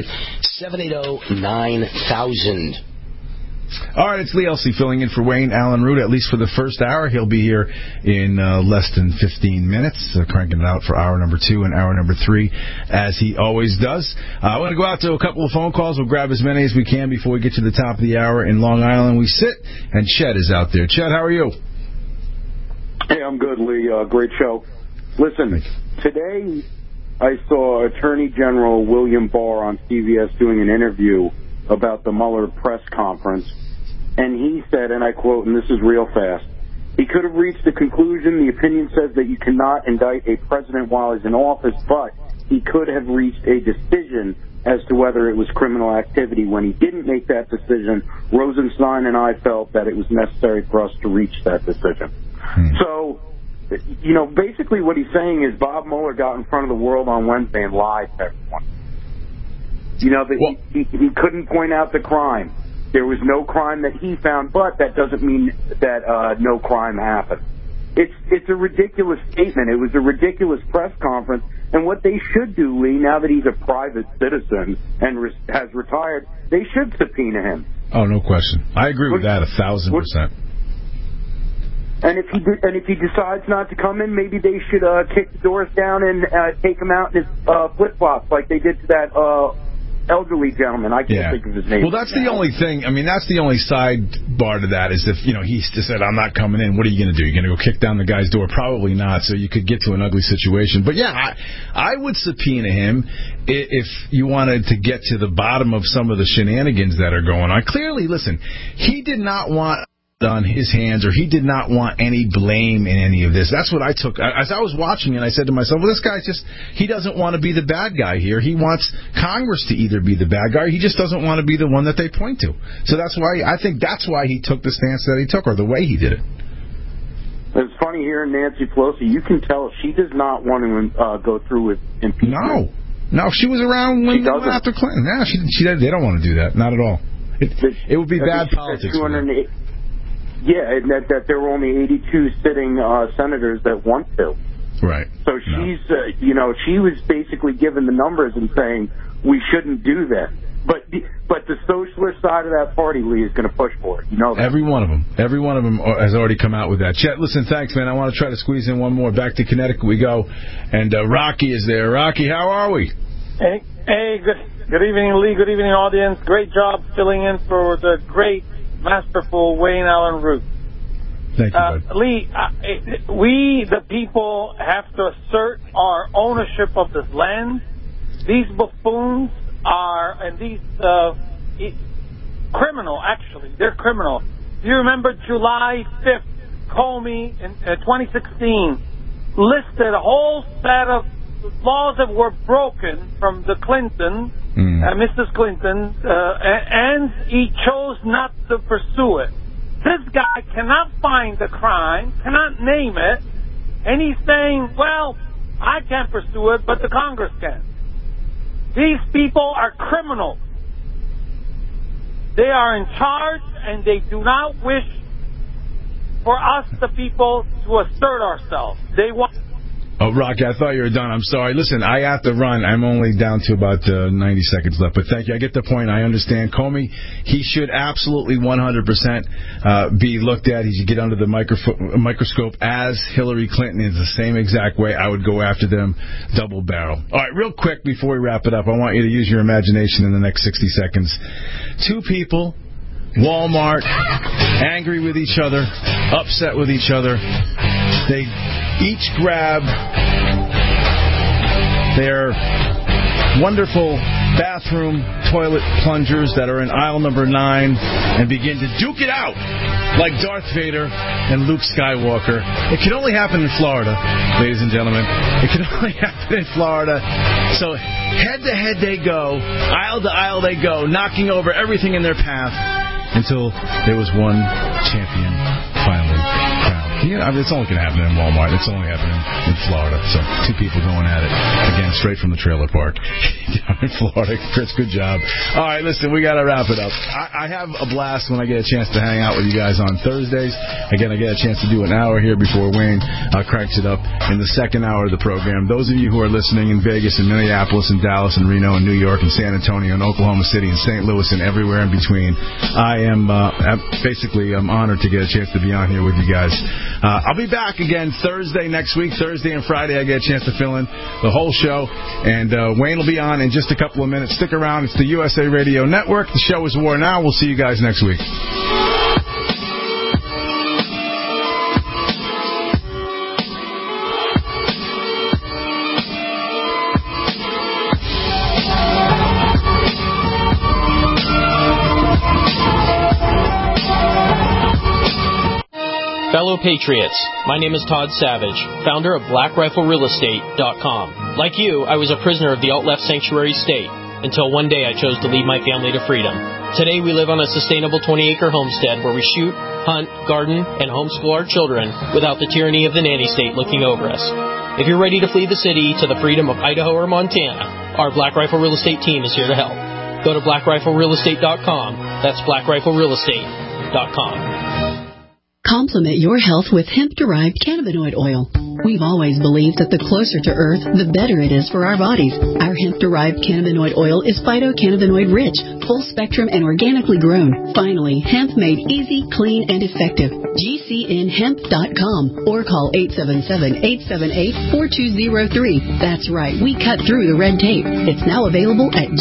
800-780-9000.
All right, it's Lee Elsey filling in for Wayne Allen Root, at least for the first hour. He'll be here in less than 15 minutes, cranking it out for hour number 2 and hour number 3, as he always does. I want to go out to a couple of phone calls. We'll grab as many as we can before we get to the top of the hour. In Long Island, we sit, and Chet is out there. Chet, how are you?
Hey, I'm good, Lee. Great show. Listen, today I saw Attorney General William Barr on CBS doing an interview about the Mueller press conference, and he said, and I quote, and this is real fast, he could have reached the conclusion, the opinion says that you cannot indict a president while he's in office, but he could have reached a decision as to whether it was criminal activity. When he didn't make that decision, Rosenstein and I felt that it was necessary for us to reach that decision. So, you know, basically what he's saying is Bob Mueller got in front of the world on Wednesday and lied to everyone. You know, that he couldn't point out the crime. There was no crime that he found, but that doesn't mean that no crime happened. It's a ridiculous statement. It was a ridiculous press conference. And what they should do, Lee, now that he's a private citizen and has retired, they should subpoena him.
Oh, no question. I agree with that 1,000%.
And if he decides not to come in, maybe they should kick the doors down and take him out in his flip-flops like they did to that elderly gentleman. I can't think of his name.
Well, that's the only thing. I mean, that's the only sidebar to that is if, he just said, I'm not coming in. What are you going to do? You're going to go kick down the guy's door? Probably not. So you could get to an ugly situation. But, yeah, I would subpoena him if you wanted to get to the bottom of some of the shenanigans that are going on. Clearly, listen, he did not want on his hands, or he did not want any blame in any of this. That's what I took. As I was watching it, I said to myself, well, this guy he doesn't want to be the bad guy here. He wants Congress to either be the bad guy, or he just doesn't want to be the one that they point to. So that's why, I think that's why he took the stance that he took, or the way he did it.
It's funny hearing Nancy Pelosi. You can tell she does not want to go through with impeachment. No, she was around when after Clinton. Yeah, they don't want to do that. Not at all. It would be bad politics. Yeah, and that there were only 82 sitting senators that want to.
Right.
So she's, she was basically given the numbers and saying we shouldn't do that. But the socialist side of that party, Lee, is going to push for it. You know that. Every one of them has already come out with that. Chet, listen, thanks, man. I want to try to squeeze in one more. Back to Connecticut we go, and Rocky is there. Rocky, how are we?
Hey, good evening, Lee. Good evening, audience. Great job filling in for the great, masterful Wayne Allen Root.
Thank you, bud.
Lee, we, the people, have to assert our ownership of this land. These buffoons criminal, actually. They're criminal. Do you remember July 5th, Comey, in 2016, listed a whole set of laws that were broken from the Clinton, Mrs. Clinton, and he chose not to pursue it. This guy cannot find the crime, cannot name it, and he's saying, well, I can't pursue it, but the Congress can. These people are criminals. They are in charge, and they do not wish for us, the people, to assert ourselves. They want...
Oh, Rocky, I thought you were done. I'm sorry. Listen, I have to run. I'm only down to about 90 seconds left. But thank you. I get the point. I understand. Comey, he should absolutely 100% be looked at. He should get under the microscope as Hillary Clinton is the same exact way. I would go after them double barrel. All right, real quick before we wrap it up, I want you to use your imagination in the next 60 seconds. Two people, Walmart, angry with each other, upset with each other. They each grab their wonderful bathroom toilet plungers that are in aisle number 9 and begin to duke it out like Darth Vader and Luke Skywalker. It can only happen in Florida, ladies and gentlemen. It can only happen in Florida. So head to head they go, aisle to aisle they go, knocking over everything in their path until there was one champion finally crowned. I mean, it's only going to happen in Walmart. It's only happening in Florida. So two people going at it. Again, straight from the trailer park down in Florida. Chris, good job. All right, listen, we got to wrap it up. I have a blast when I get a chance to hang out with you guys on Thursdays. Again, I get a chance to do an hour here before Wayne cranks it up in the second hour of the program. Those of you who are listening in Vegas and Minneapolis and Dallas and Reno and New York and San Antonio and Oklahoma City and St. Louis and everywhere in between, I'm honored to get a chance to be on here with you guys. I'll be back again Thursday next week. Thursday and Friday I get a chance to fill in the whole show. And Wayne will be on in just a couple of minutes. Stick around. It's the USA Radio Network. The show is War Now. We'll see you guys next week.
Fellow Patriots, my name is Todd Savage, founder of BlackRifleRealEstate.com. Like you, I was a prisoner of the alt-left sanctuary state until one day I chose to lead my family to freedom. Today we live on a sustainable 20-acre homestead where we shoot, hunt, garden, and homeschool our children without the tyranny of the nanny state looking over us. If you're ready to flee the city to the freedom of Idaho or Montana, our Black Rifle Real Estate team is here to help. Go to BlackRifleRealEstate.com. That's BlackRifleRealEstate.com.
Complement your health with hemp-derived cannabinoid oil. We've always believed that the closer to Earth, the better it is for our bodies. Our hemp-derived cannabinoid oil is phytocannabinoid-rich, full-spectrum, and organically grown. Finally, hemp made easy, clean, and effective. GCNhemp.com or call 877-878-4203. That's right, we cut through the red tape. It's now available at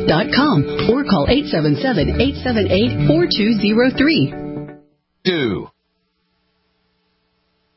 GCNhemp.com or call 877-878-4203.
2.